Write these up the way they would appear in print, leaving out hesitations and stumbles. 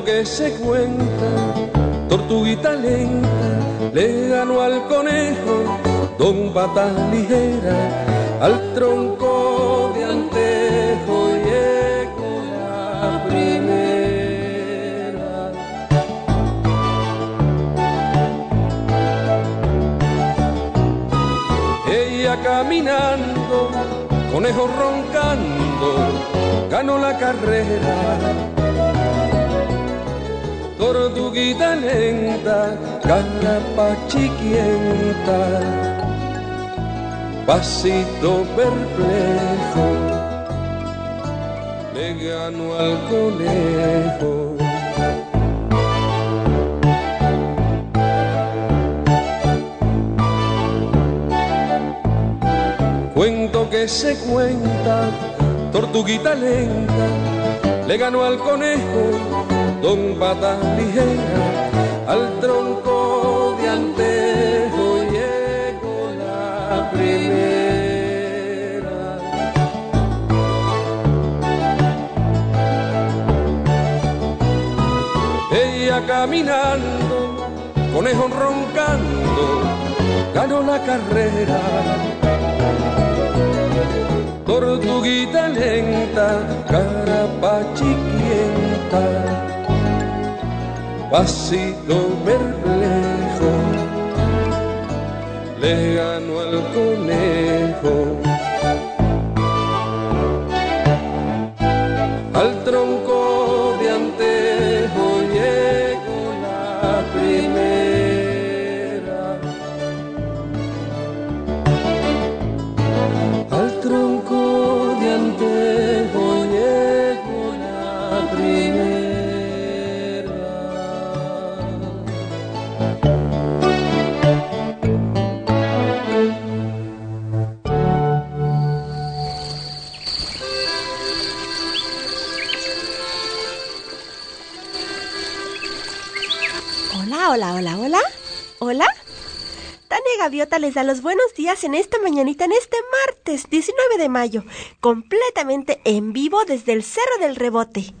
Cuento que se cuenta, tortuguita lenta le ganó al conejo, don Patas Ligera, al tronco de antejo llegó la primera. Ella caminando, conejo roncando, ganó la carrera. Tortuguita lenta, carapachiquienta, pasito perplejo, le ganó al conejo. Cuento que se cuenta, tortuguita lenta le ganó al conejo, don Patas Ligera, al tronco de antejo llegó la primera. Ella caminando, conejo roncando, ganó la carrera. Tortuguita lenta, carapachiquienta, pasito perplejo, le ganó al conejo. Al tronco de antejo llegó la primera. Al tronco de antejo llegó la primera. Hola. Tania Gaviota les da los buenos días en esta mañanita, en este martes 19 de mayo, completamente en vivo desde el Cerro del Rebote.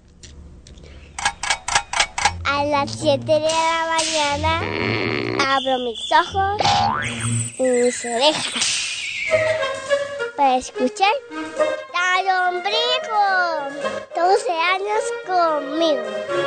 A las 7 de la mañana abro mis ojos y mis orejas para escuchar a Lombrigo, 12 años conmigo.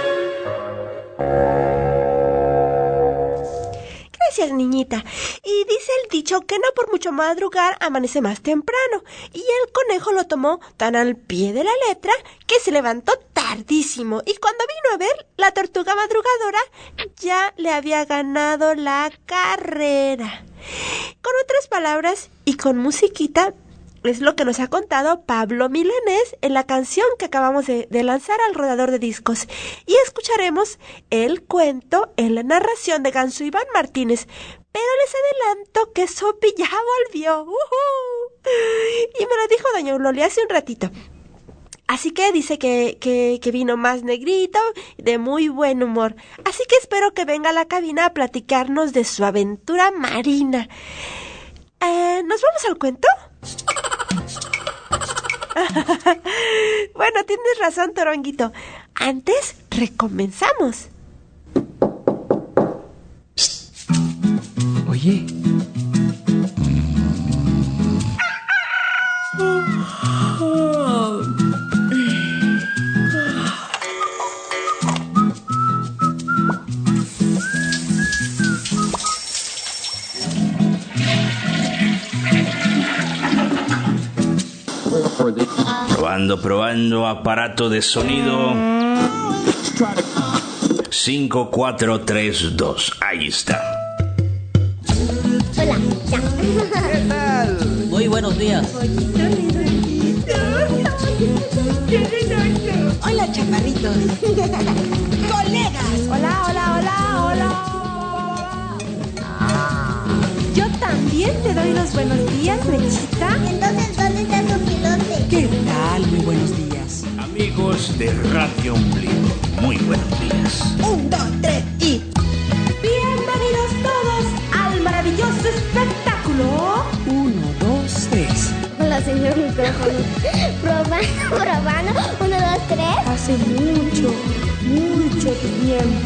Gracias, niñita. Y dice el dicho que no por mucho madrugar amanece más temprano. Y el conejo lo tomó tan al pie de la letra que se levantó tardísimo. Y cuando vino a ver, la tortuga madrugadora ya le había ganado la carrera. Con otras palabras y con musiquita, es lo que nos ha contado Pablo Milanés en la canción que acabamos de lanzar al rodador de discos. Y escucharemos el cuento en la narración de Ganso Iván Martínez. Pero les adelanto que Sopi ya volvió. Y me lo dijo doña Eulalia hace un ratito. Así que dice que vino más negrito, de muy buen humor. Así que espero que venga a la cabina a platicarnos de su aventura marina. ¿Nos vamos al cuento? Bueno, tienes razón, Toronguito. Antes, recomenzamos. Oye. Probando aparato de sonido. 5, 4, 3, 2. Ahí está. Hola, ya. ¿Qué tal? Muy buenos días. Hola, chaparritos. Colegas. Hola. Yo también te doy los buenos días, Mechita. Entonces, ¿dónde está tu pilote? ¿Qué tal? Muy buenos días. Amigos de Radio Ombligo, muy buenos días. 1, 2, 3 y... Bienvenidos todos al maravilloso espectáculo. 1, 2, 3. Hola, señor micrófono. Probando. 1, 2, 3. Hace mucho, mucho tiempo.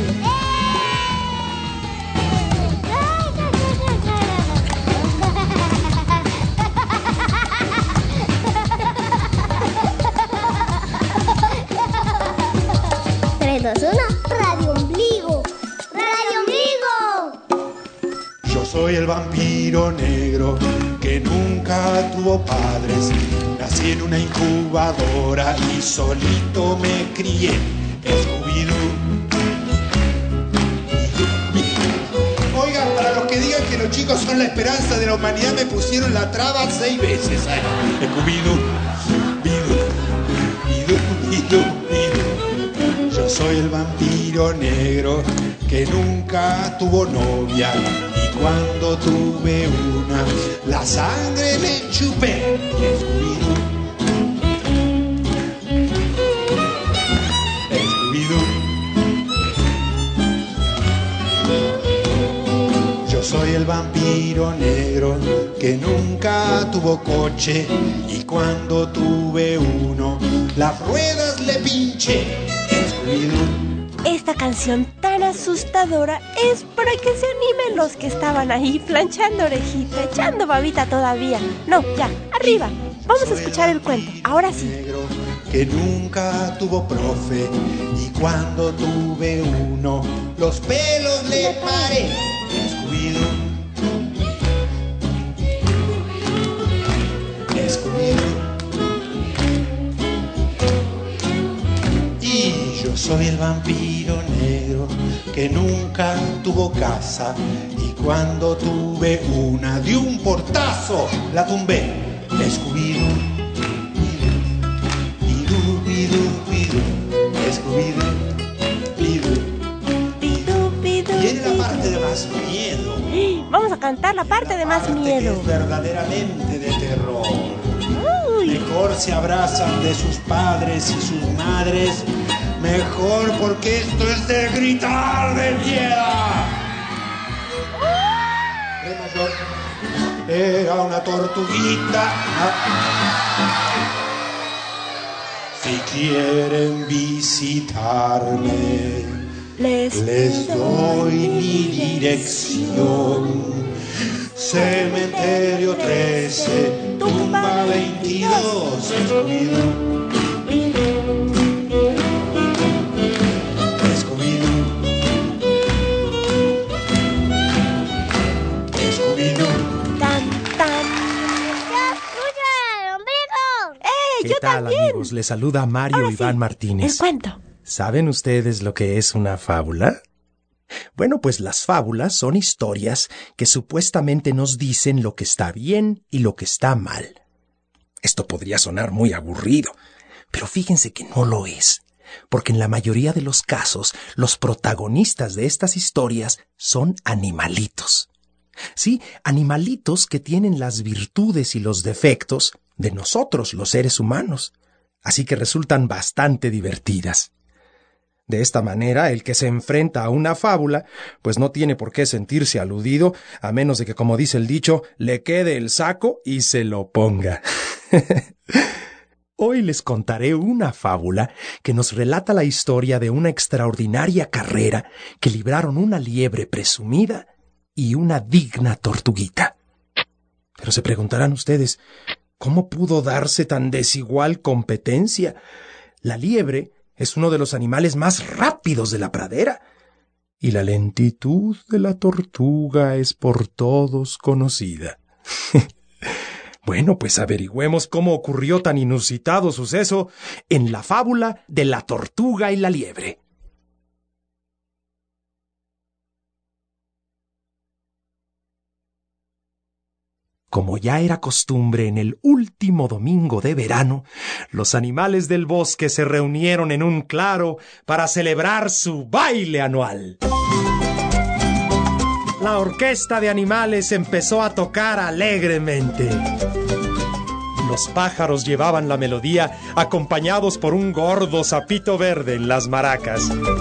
3, 2, 1, Radio Ombligo. ¡Radio Ombligo! Yo soy el vampiro negro que nunca tuvo padres. Nací en una incubadora y solito me crié. Scooby-Doo. Oigan, para los que digan que los chicos son la esperanza de la humanidad, me pusieron la traba 6 veces. Scooby-Doo, Bidoo, Bidoo, Bidoo, Bidoo. Yo soy el vampiro negro que nunca tuvo novia. Y cuando tuve una, la sangre le chupé. Scooby-Doo. Yo soy el vampiro negro que nunca tuvo coche y cuando tuve uno, las ruedas le pinché. Esta canción tan asustadora es para que se animen los que estaban ahí planchando orejita, echando babita todavía. No, ya, arriba. Vamos a escuchar el cuento. Ahora sí. Que nunca tuvo profe y cuando tuve uno, los pelos le paré. Scooby-Doo. Scooby-Doo. Y yo soy el vampiro negro que nunca tuvo casa y cuando tuve una de un portazo la tumbé. Scooby-Doo. Viene la parte de más miedo. Vamos a cantar la parte de más miedo. Que es verdaderamente de terror. Mejor se abrazan de sus padres y sus madres. Mejor porque esto es de gritar de miedo. Re mayor. Era una tortuguita. Si quieren visitarme, les doy mi dirección. Cementerio 13, tumba 22. Scooby-Doo. Scooby-Doo. Scooby-Doo. Tan, tan. ¿Qué Yo tal, también. amigos? Les saluda Mario Ahora Iván sí, Martínez. El cuento. ¿Saben ustedes lo que es una fábula? Bueno, pues las fábulas son historias que supuestamente nos dicen lo que está bien y lo que está mal. Esto podría sonar muy aburrido, pero fíjense que no lo es, porque en la mayoría de los casos los protagonistas de estas historias son animalitos. Sí, animalitos que tienen las virtudes y los defectos de nosotros, los seres humanos, así que resultan bastante divertidas. De esta manera, el que se enfrenta a una fábula, pues no tiene por qué sentirse aludido, a menos de que, como dice el dicho, le quede el saco y se lo ponga. Hoy les contaré una fábula que nos relata la historia de una extraordinaria carrera que libraron una liebre presumida y una digna tortuguita. Pero se preguntarán ustedes, ¿cómo pudo darse tan desigual competencia? La liebre es uno de los animales más rápidos de la pradera, y la lentitud de la tortuga es por todos conocida. Bueno, pues averigüemos cómo ocurrió tan inusitado suceso en la fábula de la tortuga y la liebre. Como ya era costumbre en el último domingo de verano, los animales del bosque se reunieron en un claro para celebrar su baile anual. La orquesta de animales empezó a tocar alegremente. Los pájaros llevaban la melodía acompañados por un gordo sapito verde en las maracas.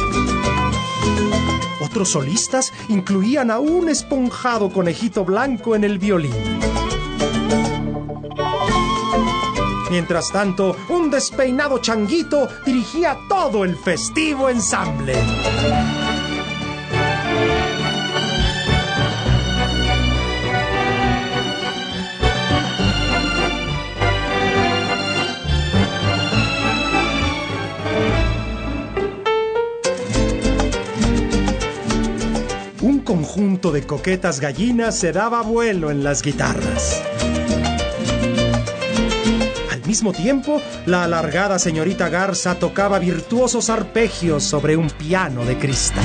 Otros solistas incluían a un esponjado conejito blanco en el violín. Mientras tanto, un despeinado changuito dirigía todo el festivo ensamble. Un conjunto de coquetas gallinas se daba vuelo en las guitarras. Al mismo tiempo, la alargada señorita Garza tocaba virtuosos arpegios sobre un piano de cristal.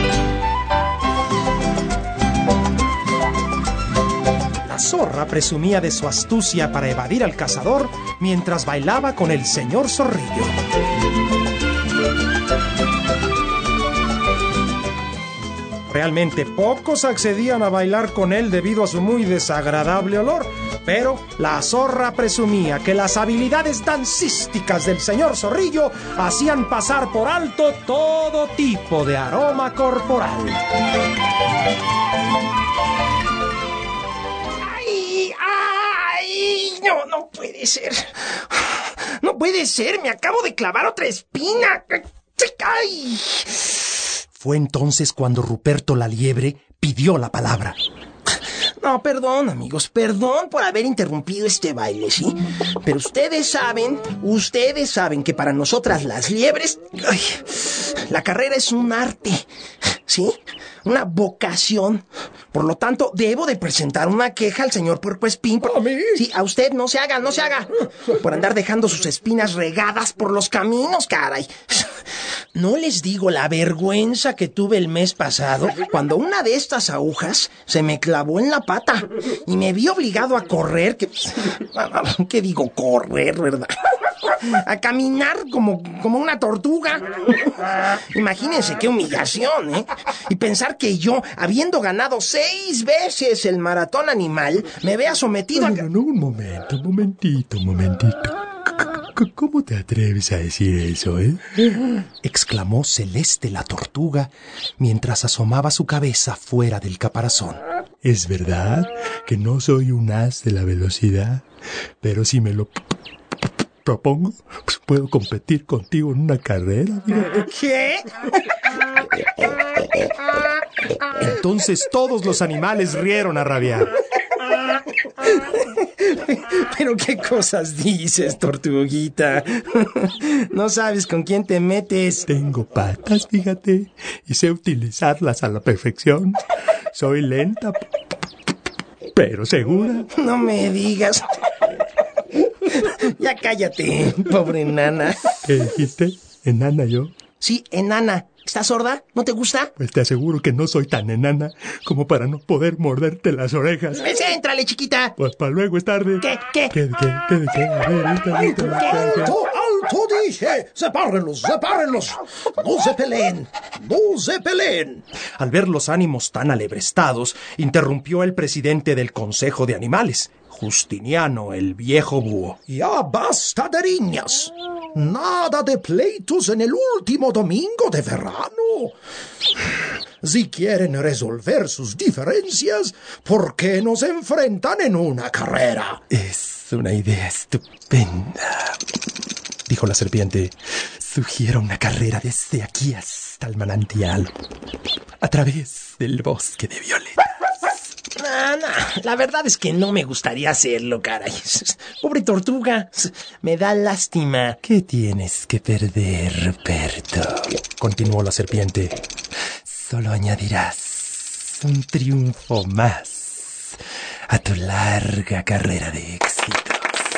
La zorra presumía de su astucia para evadir al cazador mientras bailaba con el señor Zorrillo. Realmente pocos accedían a bailar con él debido a su muy desagradable olor, pero la zorra presumía que las habilidades dancísticas del señor Zorrillo hacían pasar por alto todo tipo de aroma corporal. ¡Ay! ¡Ay! No puede ser. No puede ser, me acabo de clavar otra espina. ¡Ay! Fue entonces cuando Ruperto la Liebre pidió la palabra. No, perdón, amigos, perdón por haber interrumpido este baile, ¿sí? Pero ustedes saben que para nosotras las liebres, la carrera es un arte, ¿sí? Una vocación. Por lo tanto, debo de presentar una queja al señor Puercoespín. ¿A mí? Sí, a usted no se haga. Por andar dejando sus espinas regadas por los caminos, caray. No les digo la vergüenza que tuve el mes pasado cuando una de estas agujas se me clavó en la pata y me vi obligado a correr, ¿qué digo correr, verdad? A caminar como una tortuga. Imagínense qué humillación, ¿eh? Y pensar que yo, habiendo ganado 6 veces el maratón animal, me vea sometido a... No, un momentito. ¿Cómo te atreves a decir eso, eh? Exclamó Celeste la tortuga mientras asomaba su cabeza fuera del caparazón. Es verdad que no soy un as de la velocidad, pero si me lo propongo, pues puedo competir contigo en una carrera. Fíjate. ¿Qué? Entonces todos los animales rieron a rabiar. Pero qué cosas dices, tortuguita. No sabes con quién te metes. Tengo patas, fíjate, y sé utilizarlas a la perfección. Soy lenta, pero segura. No me digas. Ya cállate, pobre enana. ¿Qué dijiste? ¿Enana yo? Sí, enana. ¿Estás sorda? ¿No te gusta? Pues te aseguro que no soy tan enana como para no poder morderte las orejas. Éntrale, chiquita. Pues para luego es tarde. ¿Qué? ¿Qué? A ver, ¡Alto, dije! ¡Sepárenlos! ¡No se peleen! Al ver los ánimos tan alebrestados, interrumpió el presidente del Consejo de Animales, Justiniano, el viejo búho. ¡Ya basta de riñas! Nada de pleitos en el último domingo de verano. Si quieren resolver sus diferencias, ¿por qué no se enfrentan en una carrera? Es una idea estupenda, dijo la serpiente. Sugiero una carrera desde aquí hasta el manantial, a través del bosque de violetas. No, la verdad es que no me gustaría hacerlo, caray. Pobre tortuga, me da lástima. ¿Qué tienes que perder, Ruperto?, continuó la serpiente. Solo añadirás un triunfo más a tu larga carrera de éxitos.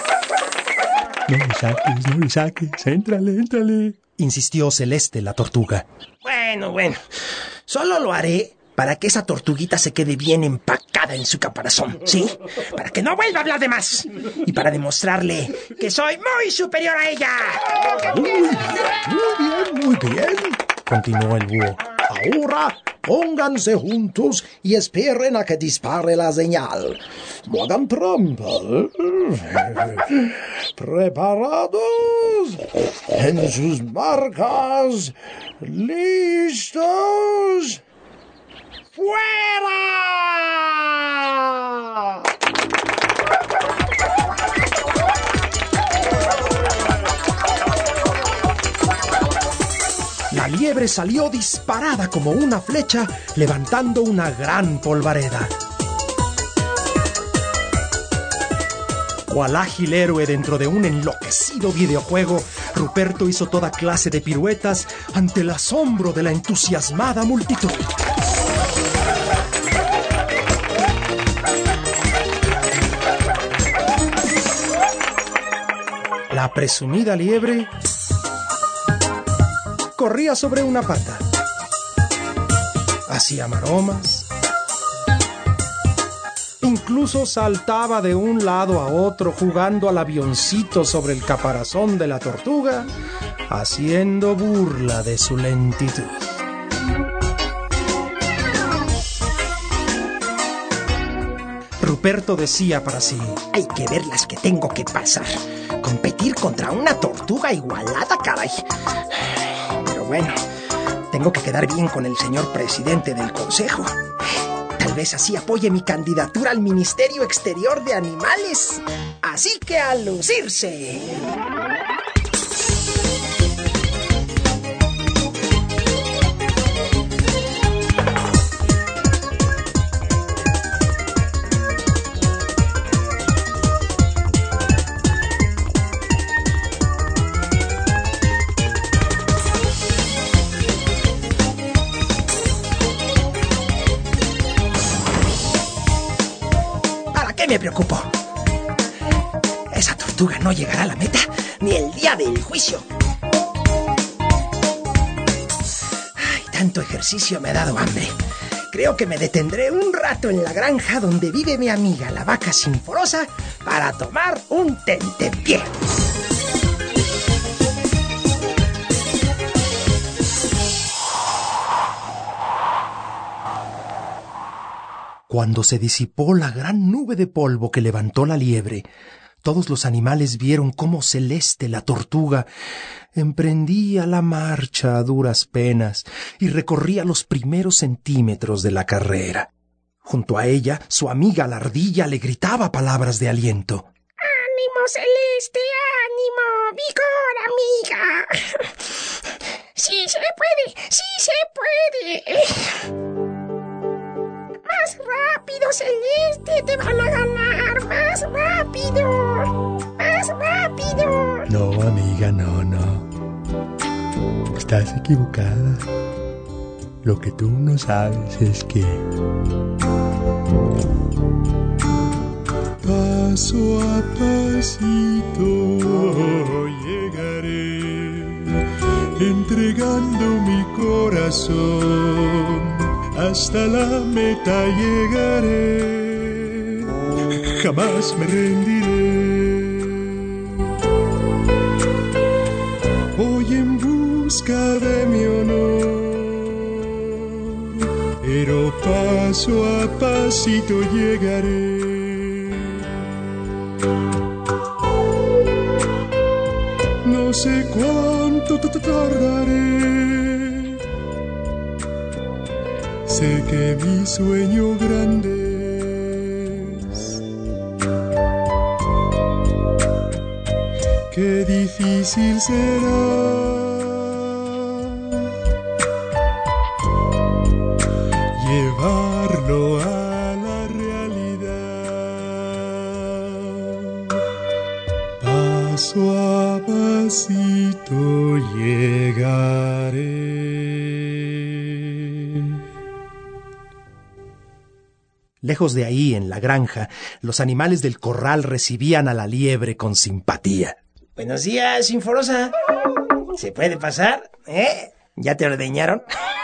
No le saques, éntrale, insistió Celeste la tortuga. Bueno, solo lo haré para que esa tortuguita se quede bien empacada en su caparazón, ¿sí? Para que no vuelva a hablar de más. Y para demostrarle que soy muy superior a ella. Muy bien, continuó el búho. Ahora, pónganse juntos y esperen a que dispare la señal. No hagan trampa. ¿Preparados? En sus marcas. ¿Listos? ¡Fuera! liebre salió disparada como una flecha, levantando una gran polvareda. Cual ágil héroe dentro de un enloquecido videojuego, Ruperto hizo toda clase de piruetas ante el asombro de la entusiasmada multitud. La presumida liebre corría sobre una pata, hacía maromas, incluso saltaba de un lado a otro jugando al avioncito sobre el caparazón de la tortuga, haciendo burla de su lentitud. Ruperto decía para sí: hay que ver las que tengo que pasar. Competir contra una tortuga igualada, caray. Pero bueno, tengo que quedar bien con el señor presidente del consejo. Tal vez así apoye mi candidatura al Ministerio Exterior de Animales. Así que a lucirse. Me preocupo. Esa tortuga no llegará a la meta ni el día del juicio. Ay, tanto ejercicio me ha dado hambre. Creo que me detendré un rato en la granja donde vive mi amiga la vaca sinforosa para tomar un tentempié. Cuando se disipó la gran nube de polvo que levantó la liebre, todos los animales vieron cómo Celeste, la tortuga, emprendía la marcha a duras penas y recorría los primeros centímetros de la carrera. Junto a ella, su amiga la ardilla le gritaba palabras de aliento. ¡Ánimo, Celeste! ¡Ánimo! ¡Vigor, amiga! ¡Sí se puede! ¡Sí se puede! ¡Más rápido, Celeste! ¡Te van a ganar! ¡Más rápido! ¡Más rápido! No, amiga, no. Estás equivocada. Lo que tú no sabes es que... paso a pasito llegaré, entregando mi corazón. Hasta la meta llegaré, jamás me rendiré. Voy en busca de mi honor, pero paso a pasito llegaré. No sé cuánto tardaré. Sé que mi sueño grande es. Qué difícil será llevarlo a la realidad. Paso a pasito llegaré. Lejos de ahí, en la granja, los animales del corral recibían a la liebre con simpatía. Buenos días, Sinforosa. ¿Se puede pasar? ¿Ya te ordeñaron?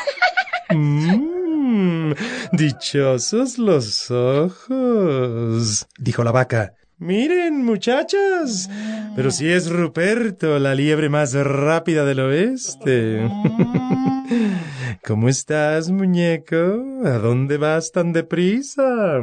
Dichosos los ojos, dijo la vaca. Miren, muchachas, pero si es Ruperto, la liebre más rápida del oeste. ¿Cómo estás, muñeco? ¿A dónde vas tan deprisa?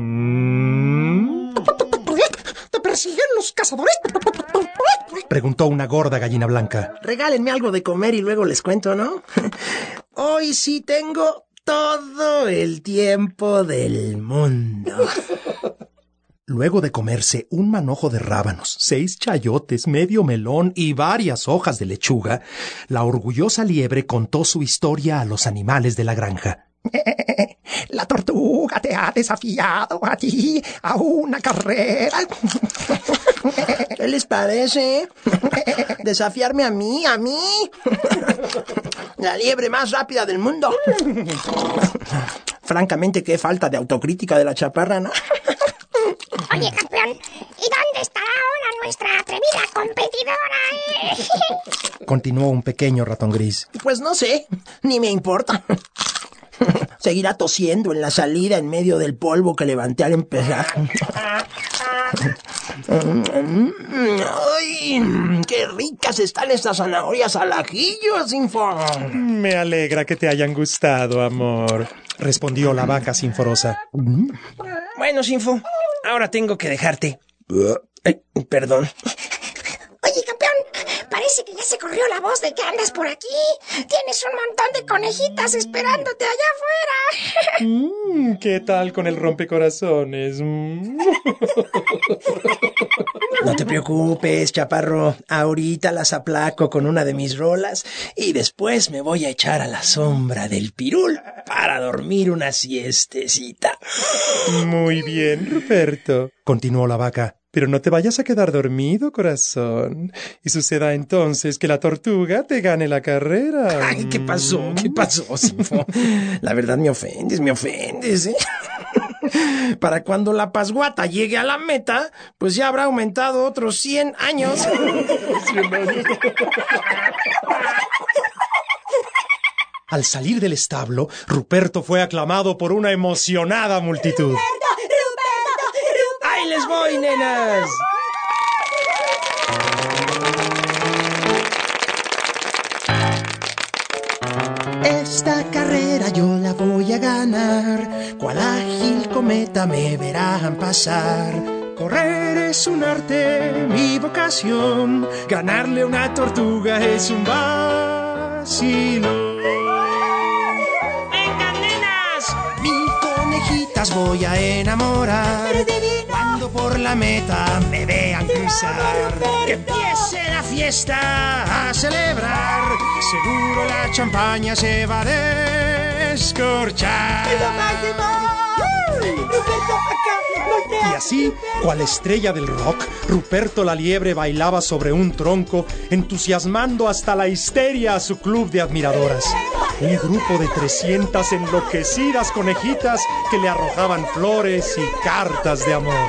¿Te persiguen los cazadores? Preguntó una gorda gallina blanca. Regálenme algo de comer y luego les cuento, ¿no? Hoy sí tengo todo el tiempo del mundo. Luego de comerse un manojo de rábanos, 6 chayotes, medio melón y varias hojas de lechuga, la orgullosa liebre contó su historia a los animales de la granja. La tortuga te ha desafiado a ti a una carrera. ¿Qué les parece? ¿Desafiarme a mí? La liebre más rápida del mundo. Francamente, qué falta de autocrítica de la chaparra, ¿no? Oye, campeón, ¿y dónde está ahora nuestra atrevida competidora, Continuó un pequeño ratón gris. Pues no sé, ni me importa. Seguirá tosiendo en la salida en medio del polvo que levanté al empezar. ¡Ay! ¡Qué ricas están estas zanahorias al ajillo, Sinfo! Me alegra que te hayan gustado, amor, respondió la vaca sinforosa. Bueno, Sinfo, ahora tengo que dejarte. Perdón. Oye, campeón, parece que ya se corrió la voz de que andas por aquí. Tienes un montón de conejitas esperándote allá afuera. ¿Qué tal con el rompecorazones? No te preocupes, chaparro. Ahorita las aplaco con una de mis rolas y después me voy a echar a la sombra del pirul para dormir una siestecita. Muy bien, Ruperto, continuó la vaca. Pero no te vayas a quedar dormido, corazón. Y suceda entonces que la tortuga te gane la carrera. Ay, ¿qué pasó? ¿Qué pasó, Sinfo? La verdad me ofendes, ¿eh? Para cuando la pasguata llegue a la meta, pues ya habrá aumentado otros 100 años. Al salir del establo, Ruperto fue aclamado por una emocionada multitud. ¡Ahí les voy, nenas! Esta carrera yo la voy a ganar, cual ágil cometa me verán pasar. Correr es un arte, mi vocación, ganarle una tortuga es un vacilón. ¡Vengan, nenas! Mi conejitas voy a enamorar. Cuando por la meta me vean cruzar, que empiece la fiesta a celebrar. Seguro la champaña se va a descorchar. Y así, cual estrella del rock, Ruperto la liebre bailaba sobre un tronco, entusiasmando hasta la histeria a su club de admiradoras. Un grupo de 300 enloquecidas conejitas que le arrojaban flores y cartas de amor.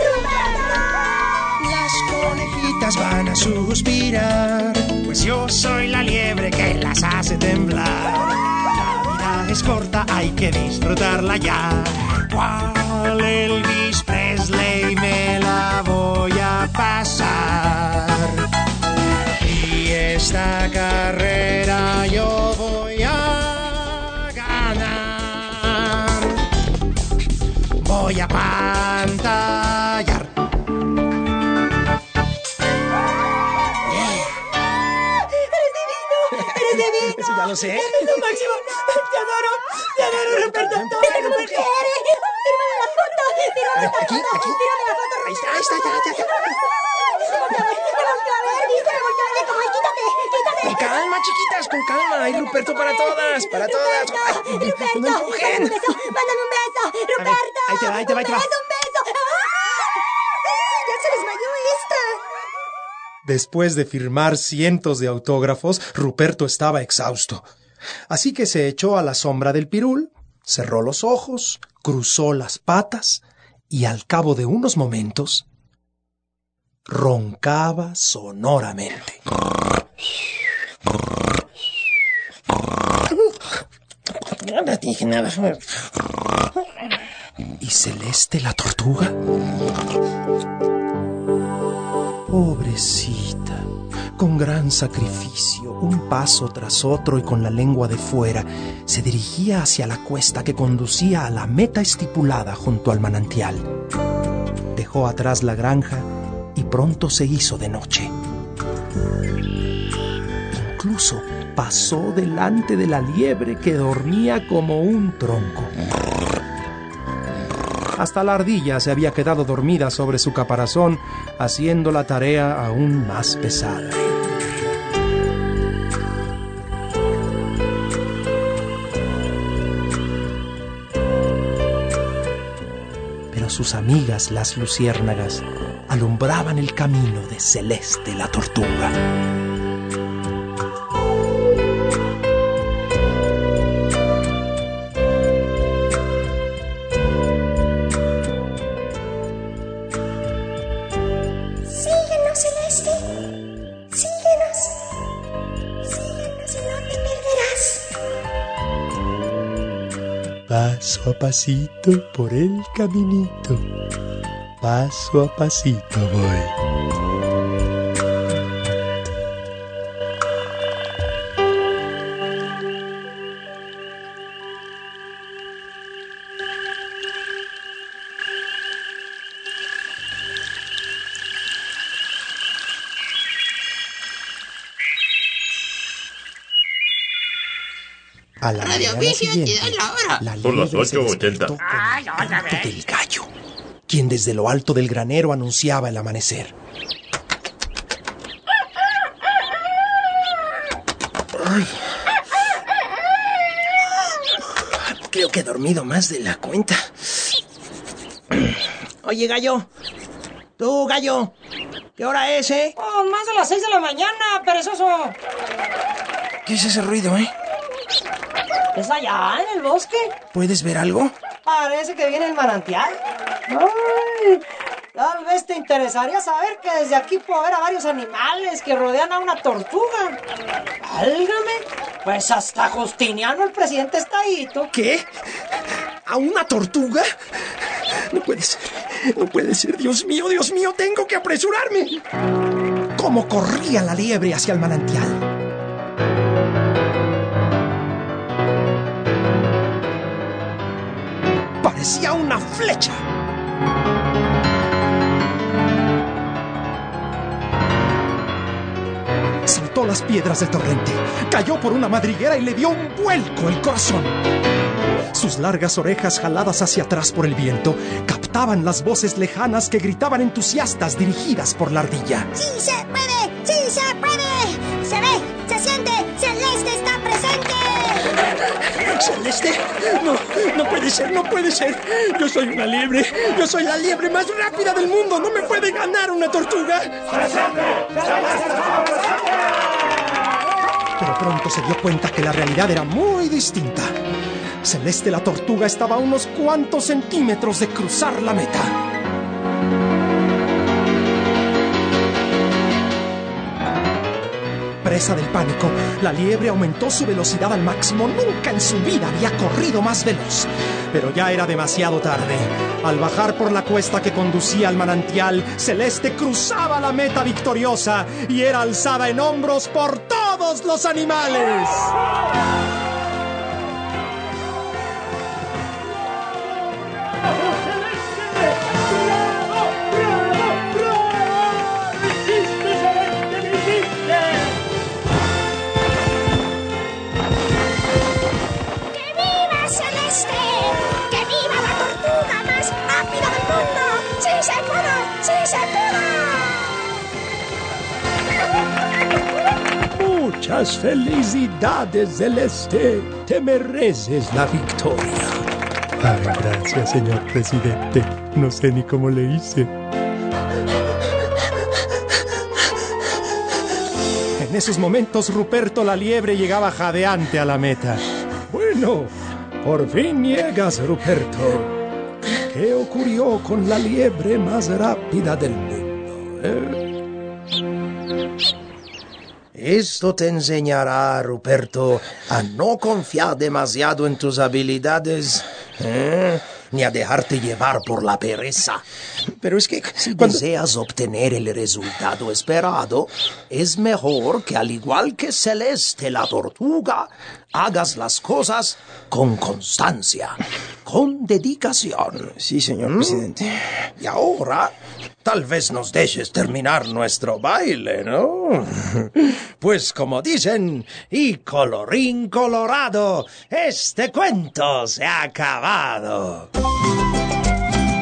Las conejitas van a suspirar, pues yo soy la liebre que las hace temblar. La vida es corta, hay que disfrutarla ya. ¿Cuál Elvis Presley me la voy a pasar? Y esta carrera yo voy a ganar. Voy a pantallar. ¡Eres divino! Eso ya lo sé. ¡Eres lo máximo! ¡Te adoro, Ruperto! ¡Déjame mujer! ¡Tírame la foto! ¡Tírame la foto! Aquí. ¡Tírame la foto! Ahí está, ya. Con calma, chiquitas, con calma. Hay Ruperto para todas. ¡Ruperto! No empujen. ¡Mándame un beso! ¡Ruperto! Ahí te va. ¡Un beso! ¡Ah! ¡Ya se desmayó esta! Después de firmar cientos de autógrafos, Ruperto estaba exhausto. Así que se echó a la sombra del pirul, cerró los ojos, cruzó las patas y al cabo de unos momentos roncaba sonoramente. No dije nada. ¿Y Celeste la tortuga? Pobrecita, con gran sacrificio, un paso tras otro y con la lengua de fuera, se dirigía hacia la cuesta que conducía a la meta estipulada junto al manantial. Dejó atrás la granja y pronto se hizo de noche. Incluso pasó delante de la liebre que dormía como un tronco. Hasta la ardilla se había quedado dormida sobre su caparazón, haciendo la tarea aún más pesada. Pero sus amigas, las luciérnagas, alumbraban el camino de Celeste la tortuga. Paso a pasito por el caminito, paso a pasito voy. A la Radio mañana Vicio siguiente, te dan la hora. Son las liebre se 8:80. despertó con el canto del gallo, Quien desde lo alto del granero anunciaba el amanecer. Ay. Creo que he dormido más de la cuenta. Oye, gallo. Tú, gallo. ¿Qué hora es, Oh, más de las 6 de la mañana, perezoso. ¿Qué es ese ruido, ¿Es allá en el bosque? ¿Puedes ver algo? Parece que viene el manantial. Ay, tal vez te interesaría saber que desde aquí puedo ver a varios animales que rodean a una tortuga. ¡Válgame! Pues hasta Justiniano, el presidente, está ahí. ¿Qué? ¿A una tortuga? No puede ser, no puede ser. Dios mío, tengo que apresurarme. Cómo corría la liebre hacia el manantial. Parecía una flecha. Saltó las piedras del torrente, cayó por una madriguera y le dio un vuelco el corazón. Sus largas orejas jaladas hacia atrás por el viento captaban las voces lejanas que gritaban entusiastas dirigidas por la ardilla. ¡Sí se puede! ¡Sí se puede! ¡Se ve! ¡Se siente! ¡Celeste está presente! ¿Celeste? No puede ser, no puede ser. Yo soy una liebre. Yo soy la liebre más rápida del mundo. No me puede ganar una tortuga. Pero pronto se dio cuenta que la realidad era muy distinta. Celeste la tortuga estaba a unos cuantos centímetros de cruzar la meta. Presa del pánico, la liebre aumentó su velocidad al máximo. Nunca en su vida había corrido más veloz. Pero ya era demasiado tarde. Al bajar por la cuesta que conducía al manantial, Celeste cruzaba la meta victoriosa y era alzada en hombros por todos los animales. Muchas felicidades, Celeste. Te mereces la victoria. Ay, gracias, señor presidente. No sé ni cómo le hice. En esos momentos, Ruperto la liebre llegaba jadeante a la meta. Bueno, por fin llegas, Ruperto. ¿Qué ocurrió con la liebre más rápida del mundo, Esto te enseñará, Ruperto, a no confiar demasiado en tus habilidades, ni a dejarte llevar por la pereza. Pero es que si deseas obtener el resultado esperado, es mejor que, al igual que Celeste la tortuga, hagas las cosas con constancia, con dedicación. Sí, señor presidente. Y ahora, tal vez nos dejes terminar nuestro baile, ¿no? Pues como dicen, y colorín colorado, este cuento se ha acabado.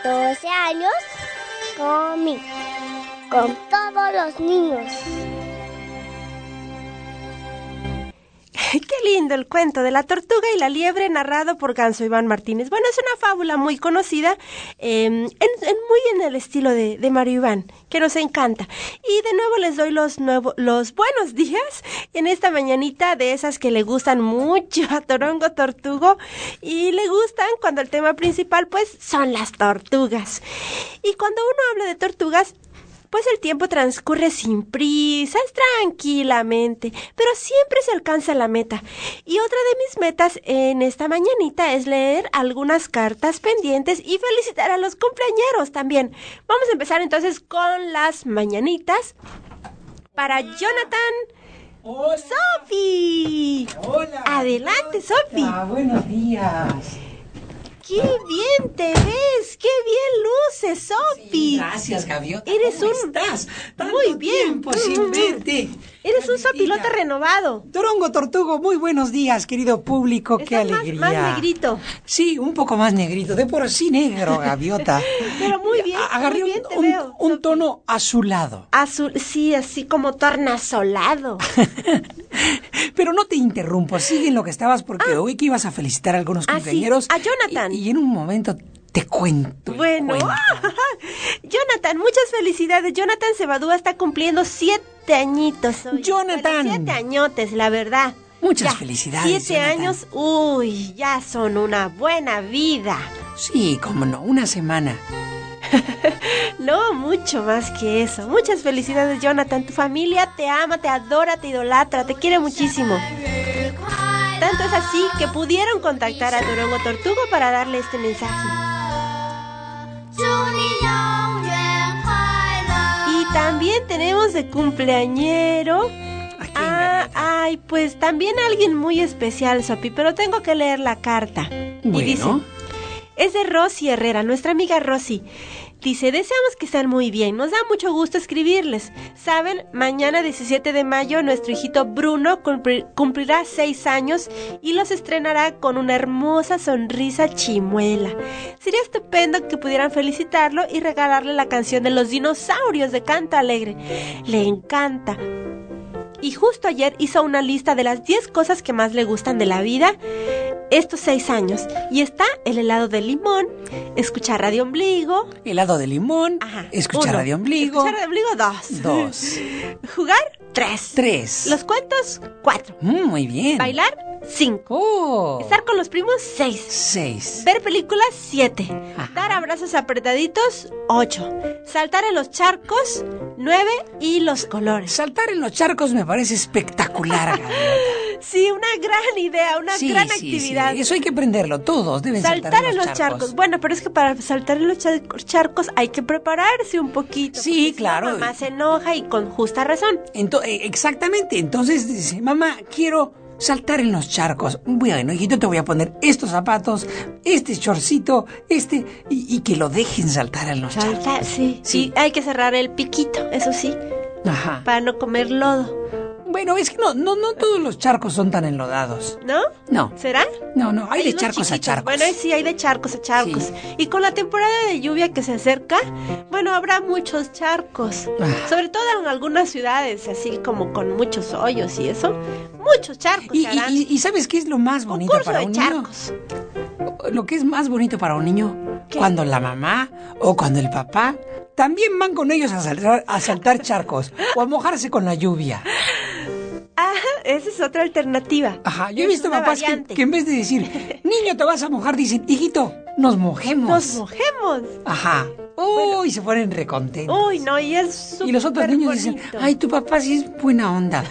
12 años conmigo, con todos los niños. Qué lindo el cuento de la tortuga y la liebre, narrado por Ganso Iván Martínez. Bueno, es una fábula muy conocida, muy en el estilo de Mario Iván, que nos encanta. Y de nuevo les doy los buenos días en esta mañanita de esas que le gustan mucho a Torongo Tortugo y le gustan cuando el tema principal pues son las tortugas. Y cuando uno habla de tortugas, pues el tiempo transcurre sin prisas, tranquilamente, pero siempre se alcanza la meta. Y otra de mis metas en esta mañanita es leer algunas cartas pendientes y felicitar a los cumpleañeros también. Vamos a empezar entonces con las mañanitas para Jonathan. Hola. ¡Sofi! Hola. Adelante, Sofi. Buenos días. ¡Qué bien te ves! ¡Qué bien luces, Sofi! Sí, gracias, Gaviota. ¿Cómo estás? Muy bien. Tiempo sin verte. Eres un sopilote renovado. Torongo Tortugo, muy buenos días, querido público. Qué alegría. Más negrito. Sí, un poco más negrito. De por sí negro, Gaviota. Pero muy bien. Agarré muy bien un tono azulado. Azul, sí, así como tornasolado. Pero no te interrumpo. Sigue en lo que estabas porque hoy que ibas a felicitar a algunos cumpleañeros. Sí, a Jonathan. Y en un momento te cuento. Bueno, Jonathan, muchas felicidades. Jonathan Cebadúa está cumpliendo 7 añitos hoy. Jonathan. 7 añotes, la verdad. Muchas felicidades, 7 años, uy, ya son una buena vida. Sí, cómo no, una semana. No, mucho más que eso. Muchas felicidades, Jonathan. Tu familia te ama, te adora, te idolatra, te quiere muchísimo. Tanto es así que pudieron contactar a Torongo Tortugo para darle este mensaje. Y también tenemos de cumpleañero. Ay, pues también alguien muy especial, Sopi, pero tengo que leer la carta. Bueno. Y dice, es de Rosy Herrera, nuestra amiga Rosy. Dice, deseamos que estén muy bien, nos da mucho gusto escribirles. Saben, mañana 17 de mayo nuestro hijito Bruno cumplirá 6 años y los estrenará con una hermosa sonrisa chimuela. Sería estupendo que pudieran felicitarlo y regalarle la canción de los dinosaurios de Canto Alegre. Le encanta. Y justo ayer hizo una lista de las 10 cosas que más le gustan de la vida estos 6 años. Y está el helado de limón, escuchar Radio Ombligo. Helado de limón, escuchar Radio Ombligo. Escuchar Radio Ombligo, 2. Jugar, 3. Los cuentos, 4. Muy bien. Bailar, 5. Estar con los primos, 6. Ver películas, 7. Dar abrazos apretaditos, 8. Saltar en los charcos, 9. Y los colores. Saltar en los charcos me parece espectacular. Sí, una gran idea, una gran actividad. Sí. Eso hay que aprenderlo, todos deben saltar en los charcos. Bueno, pero es que para saltar en los charcos hay que prepararse un poquito. Sí, claro. Si mamá se enoja y con justa razón. Exactamente, entonces dice, mamá, quiero saltar en los charcos. Bueno, hijito, te voy a poner estos zapatos, este shortcito, y que lo dejen saltar en los charcos. Sí, hay que cerrar el piquito, eso sí. Ajá. Para no comer lodo. Bueno, es que no todos los charcos son tan enlodados. ¿No? No. ¿Será? No, hay de charcos chiquitos. a charcos. Bueno, sí, hay de charcos a charcos. Sí. Y con la temporada de lluvia que se acerca, bueno, habrá muchos charcos. Sobre todo en algunas ciudades, así como con muchos hoyos y eso. Muchos charcos se harán. ¿Y sabes qué es lo más bonito para un niño? Lo que es más bonito para un niño, ¿qué? Cuando la mamá o cuando el papá también van con ellos a saltar charcos o a mojarse con la lluvia. Esa es otra alternativa. Ajá, yo he visto papás que en vez de decir, niño, te vas a mojar, dicen, hijito, nos mojemos. Nos mojemos. Ajá. Uy, se ponen recontentos. Uy, no, y es súper Y los otros niños bonito. Dicen, ay, tu papá sí es buena onda.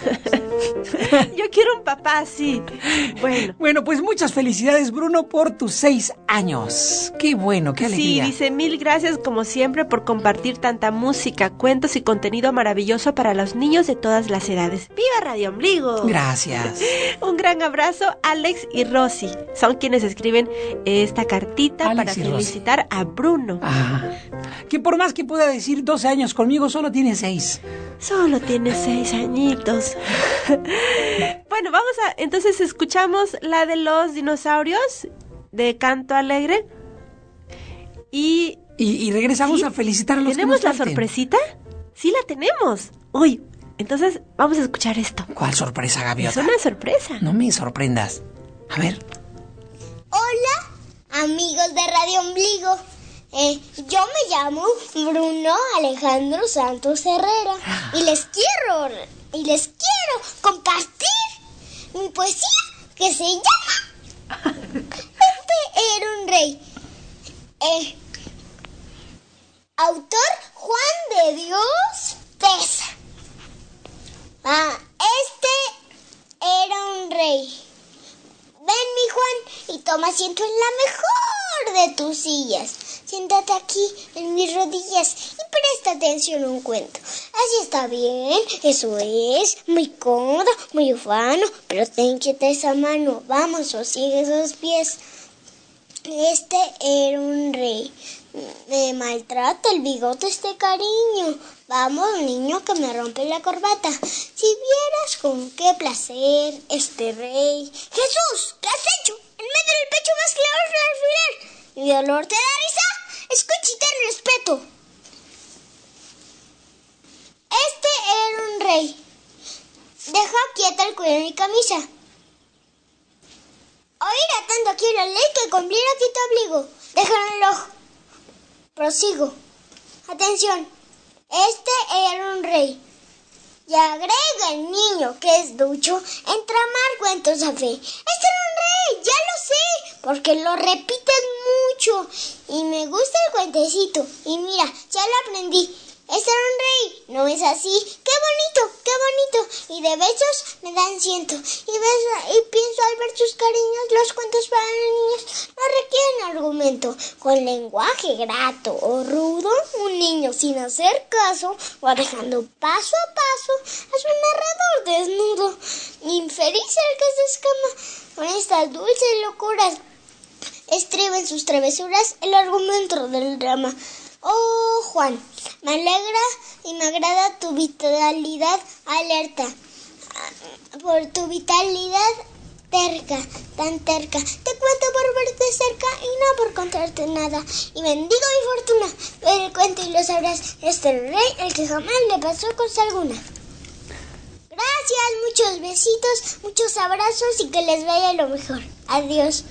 Yo quiero un papá así. Bueno, pues muchas felicidades, Bruno, por tus 6 años. Qué bueno, qué alegría. Sí, dice, 1000 gracias como siempre por compartir tanta música, cuentos y contenido maravilloso para los niños de todas las edades. ¡Viva Radio Ombligo! Gracias. Un gran abrazo, Alex y Rosy. Son quienes escriben esta cartita Alex para felicitar a Bruno. Ajá. Que por más que pueda decir 12 años conmigo, solo tiene 6. Solo tiene 6 añitos. Bueno, entonces escuchamos la de los dinosaurios de Canto Alegre. Y Y regresamos a felicitar a los que nos ¿Tenemos la falten. sorpresita? Sí, la tenemos. Uy, entonces vamos a escuchar esto. ¿Cuál sorpresa, Gaviota? Es una sorpresa. No me sorprendas. A ver. Hola, amigos de Radio Ombligo. Yo me llamo Bruno Alejandro Santos Herrera y les quiero compartir mi poesía que se llama Era un rey. Autor Juan de Dios Pesa. Era un rey. Ven, mi Juan, y toma asiento en la mejor de tus sillas. Siéntate aquí en mis rodillas y presta atención a un cuento. Así está bien, eso es, muy cómodo, muy ufano, pero ten quieta esa mano, vamos, sosiega esos pies. Era un rey. Me maltrata el bigote este cariño. Vamos, niño, que me rompe la corbata. Si vieras con qué placer este rey. ¡Jesús! ¿Qué has hecho? En medio del pecho más claro el alfiler. ¿Mi dolor te da risa? Escucha y ten respeto. Era un rey. Deja quieta el cuello de mi camisa. Oirá tanto aquí la ley que cumplir aquí te obligo. Deja el reloj. Prosigo. Atención. Era un rey. Y agrega el niño que es ducho en tramar cuentos a fe. Era un rey, ya lo sé, porque lo repites mucho. Y me gusta el cuentecito. Y mira, ya lo aprendí. Era un rey, ¿no es así? ¡Qué bonito, qué bonito! Y de besos me dan ciento. Y pienso al ver sus cariños, los cuentos para los niños no requieren argumento. Con lenguaje grato o rudo, un niño sin hacer caso va dejando paso a paso a su narrador desnudo. Infeliz el que se escama con estas dulces locuras. Estriba en sus travesuras el argumento del drama. Oh, Juan, me alegra y me agrada tu vitalidad alerta, por tu vitalidad terca, tan terca. Te cuento por verte cerca y no por contarte nada. Y bendigo mi fortuna, ver el cuento y lo sabrás. Rey el que jamás le pasó cosa alguna. Gracias, muchos besitos, muchos abrazos y que les vaya lo mejor. Adiós.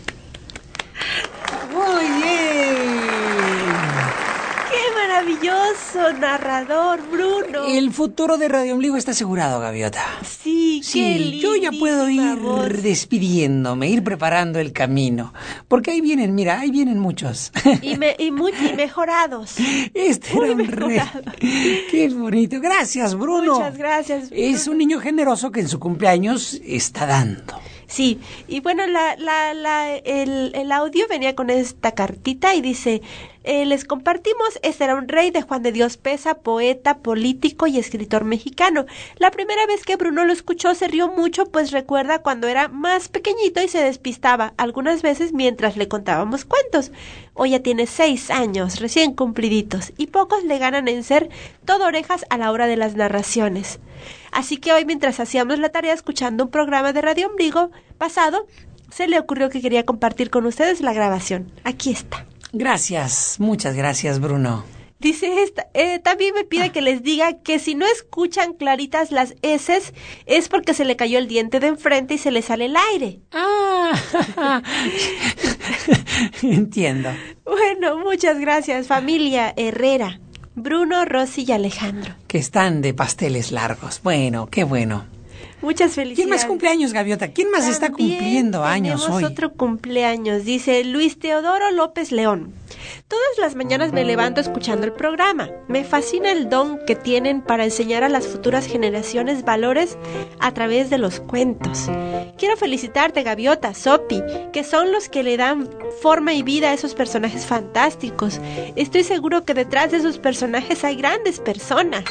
Muy bien. ¡Qué maravilloso narrador, Bruno! El futuro de Radio Ombligo está asegurado, Gaviota. Sí, qué lindo. Yo ya puedo ir despidiéndome, ir preparando el camino. Porque ahí vienen muchos. Y mejorados. Era un rey. Qué bonito. Gracias, Bruno. Muchas gracias, Bruno. Es un niño generoso que en su cumpleaños está dando. Sí, y bueno, el audio venía con esta cartita y dice, les compartimos, era un rey de Juan de Dios Pesa, poeta, político y escritor mexicano. La primera vez que Bruno lo escuchó se rió mucho, pues recuerda cuando era más pequeñito y se despistaba, algunas veces mientras le contábamos cuentos. Hoy ya tiene 6 años, recién cumpliditos, y pocos le ganan en ser todo orejas a la hora de las narraciones. Así que hoy, mientras hacíamos la tarea escuchando un programa de Radio Ombligo pasado, se le ocurrió que quería compartir con ustedes la grabación. Aquí está. Gracias, muchas gracias, Bruno. Dice también me pide que les diga que si no escuchan claritas las eses es porque se le cayó el diente de enfrente y se le sale el aire. Entiendo. Bueno, muchas gracias, familia Herrera. Bruno, Rosy y Alejandro. Que están de pasteles largos. Bueno, qué bueno. Muchas felicidades. ¿Quién más cumpleaños, Gaviota? ¿Quién más está cumpliendo años hoy? Tenemos otro cumpleaños. Dice Luis Teodoro López León. Todas las mañanas me levanto escuchando el programa. Me fascina el don que tienen para enseñar a las futuras generaciones valores a través de los cuentos. Quiero felicitarte, Gaviota, Sopi, que son los que le dan forma y vida a esos personajes fantásticos. Estoy seguro que detrás de esos personajes hay grandes personas.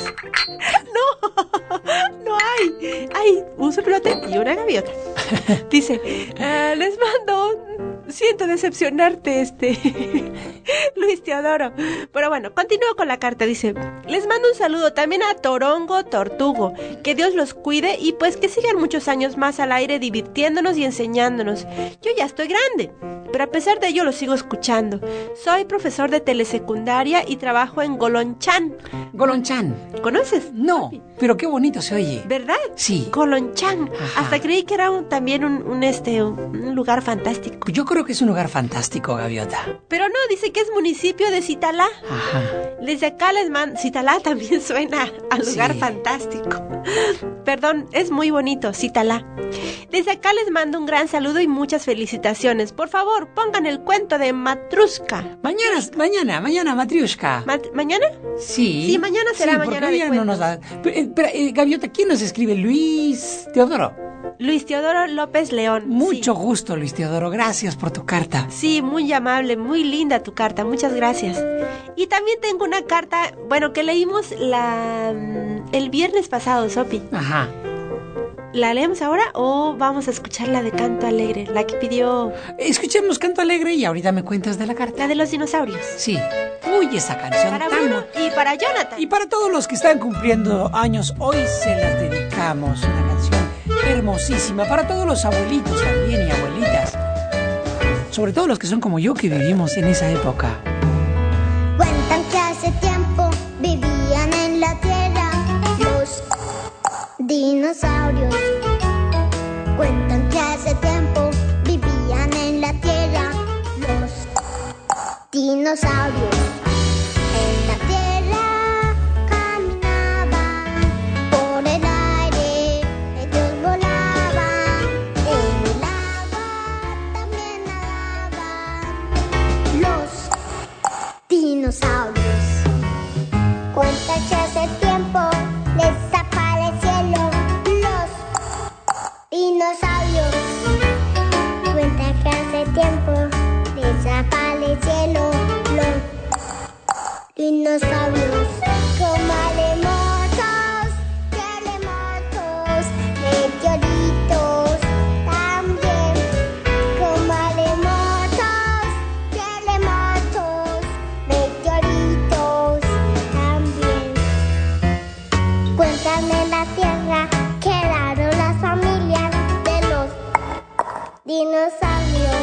No hay. Hay un soplote y una gaviota. Dice, les mando... Siento decepcionarte, Luis Teodoro. Pero bueno, continúo con la carta. Dice, les mando un saludo también a Torongo Tortugo. Que Dios los cuide y pues que sigan muchos años más al aire divirtiéndonos y enseñándonos. Yo ya estoy grande, pero a pesar de ello lo sigo escuchando. Soy profesor de telesecundaria y trabajo en Golonchan. Golonchan. ¿Conoces? No, pero qué bonito se oye. ¿Verdad? Sí. Golonchan. Hasta creí que era también un lugar fantástico. Yo creo que es un lugar fantástico, Gaviota. Pero no, dice que es municipio de Citalá. Ajá. Desde acá les mando... Citalá también suena a lugar fantástico. Perdón, es muy bonito, Citalá. Desde acá les mando un gran saludo y muchas felicitaciones. Por favor, pongan el cuento de Matrushka. Mañana, Matriushka. ¿Mañana? Sí. Sí, mañana será mañana de cuentos. No nos da... Gaviota, ¿quién nos escribe? Luis Teodoro. Luis Teodoro López León. Mucho gusto, Luis Teodoro. Gracias por tu carta. Sí, muy amable, muy linda tu carta. Muchas gracias. Y también tengo una carta, que leímos el viernes pasado, Sopi. Ajá. ¿La leemos ahora o vamos a escuchar la de Canto Alegre? La que pidió... Escuchemos Canto Alegre y ahorita me cuentas de la carta. La de los dinosaurios. Sí. Uy, esa canción para Bruno y para Jonathan. Y para todos los que están cumpliendo años, hoy se las dedicamos. Una canción hermosísima. Para todos los abuelitos también y abuelitas. Sobre todo los que son como yo, que vivimos en esa época. Cuentan que hace tiempo vivían en la tierra los dinosaurios. Cuentan que hace tiempo vivían en la tierra los dinosaurios. En la tierra caminaban, por el aire ellos volaban, en el agua también nadaban los dinosaurios. Cuentan que hace tiempo desaparecieron los dinosaurios. Cuenta que hace tiempo desaparecieron los dinosaurios. Como aremosos, terremotos, meteoritos también. Como aremosos, terremotos, meteoritos también. Cuentan en la tierra quedaron las familias de los dinosaurios.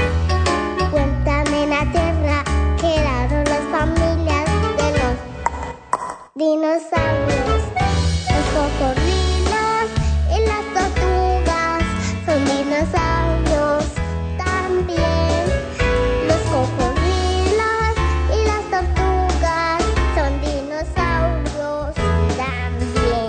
Cuentan en la tierra quedaron las familias de los dinosaurios. Los cocodrilos y las tortugas son dinosaurios también. Los cocodrilos y las tortugas son dinosaurios también.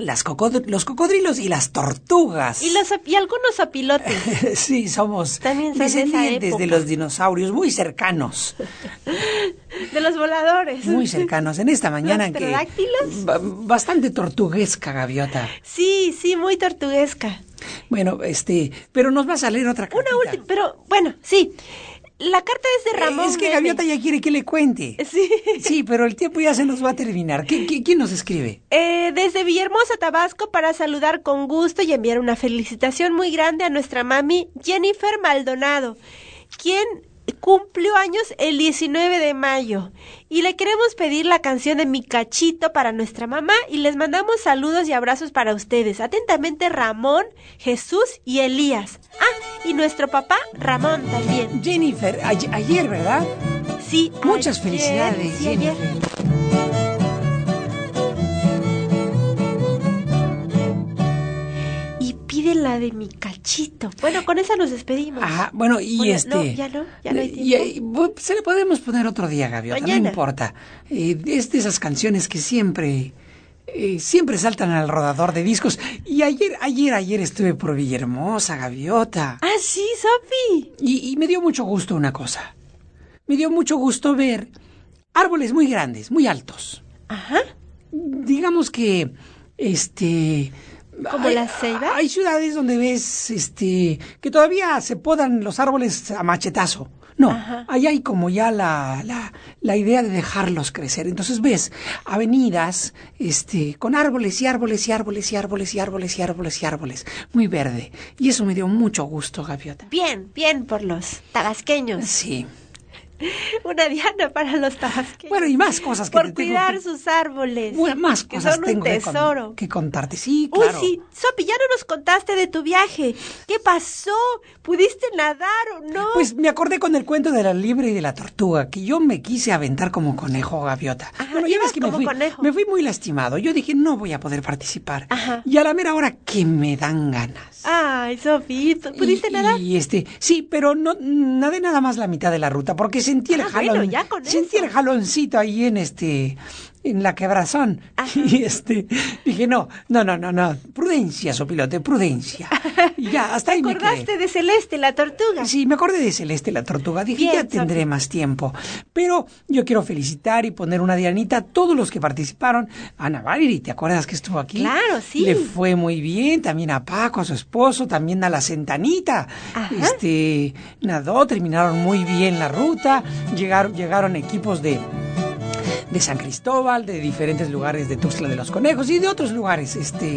los cocodrilos y las tortugas. Y algunos zapilotes. Sí, somos también son descendientes de los dinosaurios, muy cercanos. De los voladores. Muy cercanos. En esta mañana ¿Los pterodáctilos? Bastante tortuguesca, Gaviota. Sí, muy tortuguesca. Bueno, pero nos va a salir otra cartita. Una última, pero bueno, sí. La carta es de Ramón. Es que Gaviota ya quiere que le cuente. Sí. Sí, pero el tiempo ya se nos va a terminar. ¿Quién nos escribe? Desde Villahermosa, Tabasco, para saludar con gusto y enviar una felicitación muy grande a nuestra mami Jennifer Maldonado, quien cumplió años el 19 de mayo. Y le queremos pedir la canción de Mi Cachito para nuestra mamá y les mandamos saludos y abrazos para ustedes. Atentamente, Ramón, Jesús y Elías. Y nuestro papá, Ramón, también. Jennifer, ayer, ¿verdad? Sí. Muchas felicidades, sí, Jennifer. Y pide la de Mi Cachito. Bueno, con esa nos despedimos. Bueno, y No, ya no hay tiempo. Se le podemos poner otro día, Gaviota, mañana. No importa. Es de esas canciones que siempre saltan al rodador de discos. Y ayer estuve por Villahermosa, Gaviota. Sí, Sofi. Y me dio mucho gusto una cosa. Me dio mucho gusto ver árboles muy grandes, muy altos. Ajá. Digamos que, ¿Como la ceiba? Hay ciudades donde ves, que todavía se podan los árboles a machetazo. No, allá hay como ya la idea de dejarlos crecer. Entonces ves avenidas, con árboles y árboles y árboles y árboles y árboles y árboles y árboles. Muy verde. Y eso me dio mucho gusto, Gaviota. Bien por los tabasqueños. Sí. Una diana para los tabasqueños. Bueno, y más cosas que por cuidar sus árboles. Más cosas son tengo un tesoro. que contarte. Sí, claro. Uy, sí. Sopi, ya no nos contaste de tu viaje. ¿Qué pasó? ¿Pudiste nadar o no? Pues me acordé con el cuento de la liebre y de la tortuga, que yo me quise aventar como conejo, Gaviota. Bueno, ya ves que me fui muy lastimado. Yo dije, no voy a poder participar. Y a la mera hora que me dan ganas. Ay, Sofi, ¿pudiste nadar? Sí, pero no nadé nada más la mitad de la ruta, porque sentí el jalón. Bueno, ya con sentí el jaloncito ahí en la quebrazón. Y dije, no. Prudencia, sopilote, prudencia. Y ya, hasta ahí me quedé. ¿Te acordaste de Celeste, la tortuga? Sí, me acordé de Celeste, la tortuga. Dije, ya tendré más tiempo. Pero yo quiero felicitar y poner una dianita a todos los que participaron. Ana Valerie, ¿te acuerdas que estuvo aquí? Claro, sí. Le fue muy bien. También a Paco, a su esposo. También a la Centanita. Nadó, terminaron muy bien la ruta. Llegaron equipos de San Cristóbal, de diferentes lugares de Tuxtla de los Conejos y de otros lugares,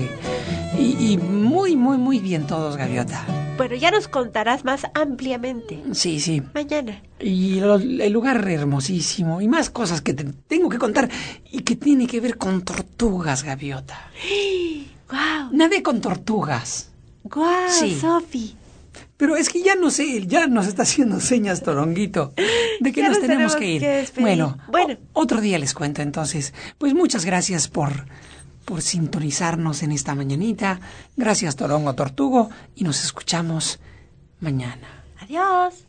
y muy, muy, muy bien todos, Gaviota. Bueno, ya nos contarás más ampliamente. Sí. Mañana. Y el lugar hermosísimo y más cosas que tengo que contar y que tiene que ver con tortugas, Gaviota. ¡Guau! Nadé con tortugas. ¡Guau, sí. Sofi! Pero es que ya no sé, ya nos está haciendo señas Toronguito de que nos tenemos que ir. Bueno, otro día les cuento entonces. Pues muchas gracias por sintonizarnos en esta mañanita. Gracias, Torongo Tortugo, y nos escuchamos mañana. Adiós.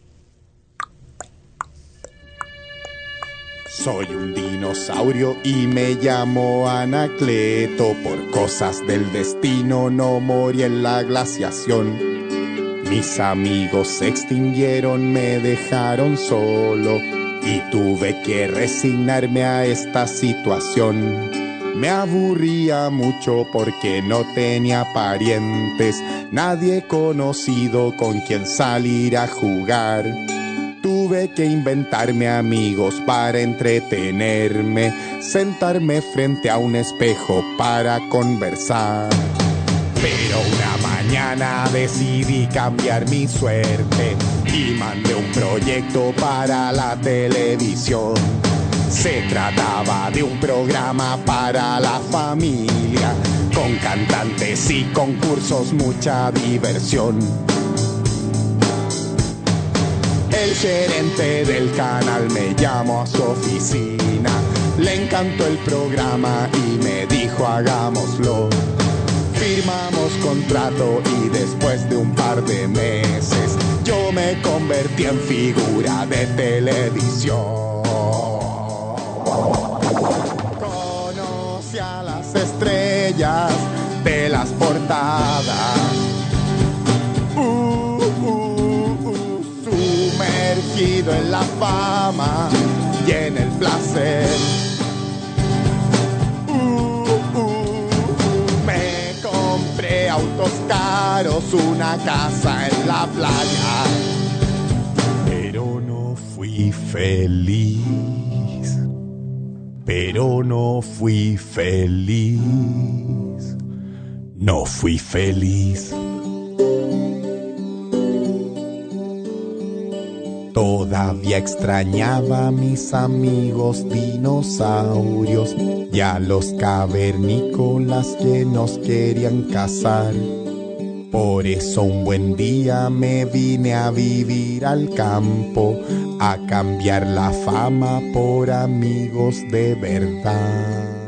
Soy un dinosaurio y me llamo Anacleto. Por cosas del destino no morí en la glaciación. Mis amigos se extinguieron, me dejaron solo y tuve que resignarme a esta situación. Me aburría mucho porque no tenía parientes, nadie conocido con quien salir a jugar. Tuve que inventarme amigos para entretenerme, sentarme frente a un espejo para conversar. Pero una mañana decidí cambiar mi suerte y mandé un proyecto para la televisión. Se trataba de un programa para la familia, con cantantes y concursos, mucha diversión. El gerente del canal me llamó a su oficina, le encantó el programa y me dijo hagámoslo. Firmamos contrato y después de un par de meses yo me convertí en figura de televisión. Conocí a las estrellas fama y en el placer. Me compré autos caros, una casa en la playa, pero no fui feliz. Pero no fui feliz. No fui feliz. Todavía extrañaba a mis amigos dinosaurios y a los cavernícolas que nos querían cazar. Por eso un buen día me vine a vivir al campo, a cambiar la fama por amigos de verdad.